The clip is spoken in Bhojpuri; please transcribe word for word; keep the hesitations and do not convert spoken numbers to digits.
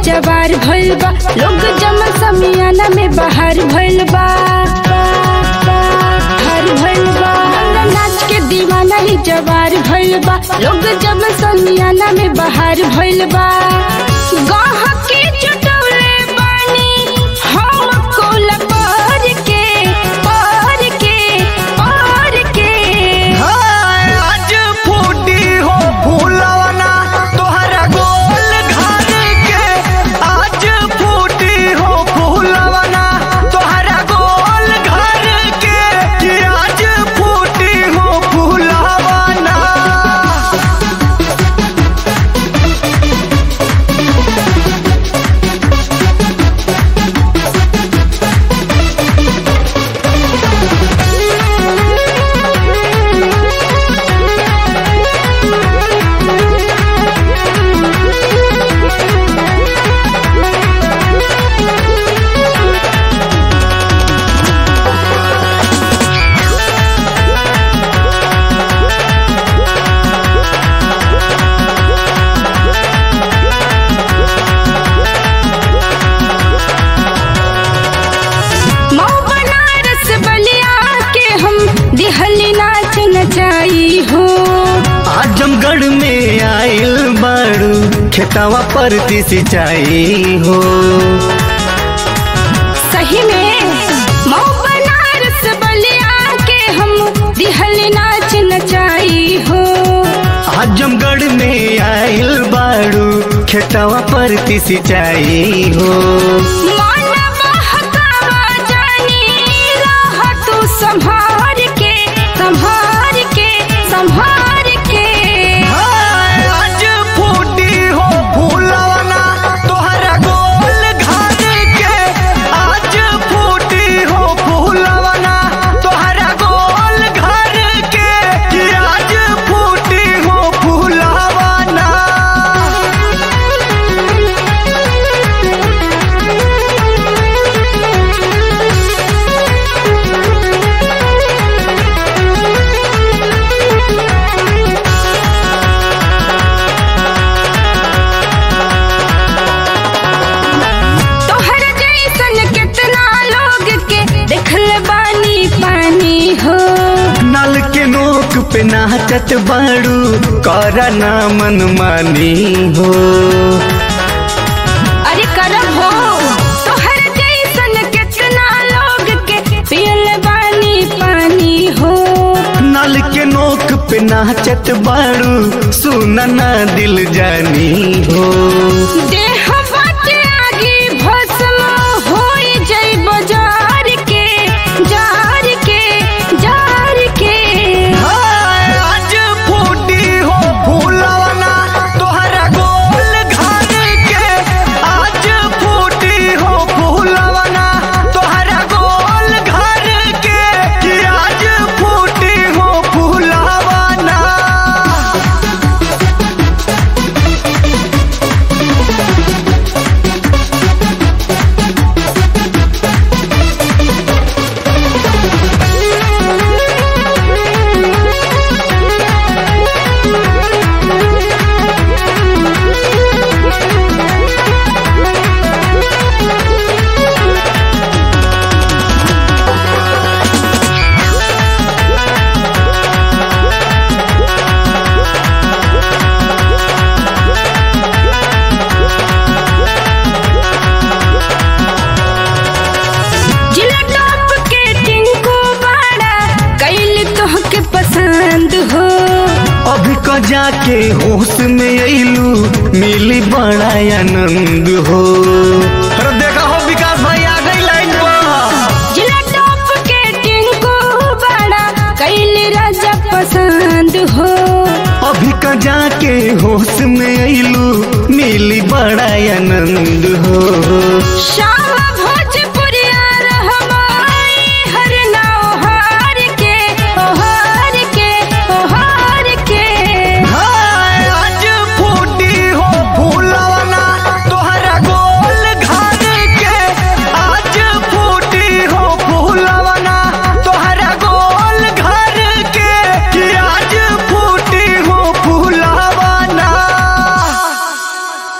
जवार भइल बा, लोग जमा समियाना में बाहर भइल बा, बाहर भइल बा। नाच के दीवाना ही जवार भइल बा, लोग जमा समियाना में बाहर भइल बा। गाह के चुटौले बानी हम कोला पार के, पार के, पार के। आज फूटी हो फूलवना तोहरा गोल घर के, आज फूटी हो फूलवना तोहरा गोल घर के, कि आज फूटी हो फूलवना। मऊ बनारस बलिया के हम दिहली नाच नचाई हो। आजमगढ़ में आइल बाड़ू खेतवा पर सिंचाई हो। सही में मऊ बनारस बलिया के हम दिहली नाच नचाई हो। आजमगढ़ में आइल बाड़ू खेतवा पर सिंचाई हो। मन बहकावा जानी रह तू संभार के, संभार के, संभार के। आज फूटी हो फूलवना तोहरा गोल घर के, आज फूटी हो फूलवना तोहरा गोल घर के, कि आज फूटी हो फूलवना। तोहर जैसन कितना लोग के देखल बानी पानी हो। नल के नोक पे नाचत बाड़ू करा ना मनमानी हो। अरे करब हो तोहर जैसन कितना लोग के पियल बानी पानी हो। नल के नोक पे नाचत बाड़ू सुना ना दिल जानी हो। देह बाटे आगे भस्म होई जई बाजार के, जार के, जार के। आज फूटी हो फूलवना तोहरा गोल घर के, आज फूटी हो फूलवना तोहरा गोल घर के, कि आज फूटी हो फूलवना। जिला टॉप के टिंकू बाड़ा कैल तोहके पसंद हो। अभी क जाके होश में अइलू मिली बड़ा आनंद हो। अरे देखा हो विकास भाई आ गई लाइन पर। जिला टॉप के टिंकू बाड़ा कैल राजा पसंद हो। अभी क जाके होश में अइलू मिली बड़ा आनंद हो। शाम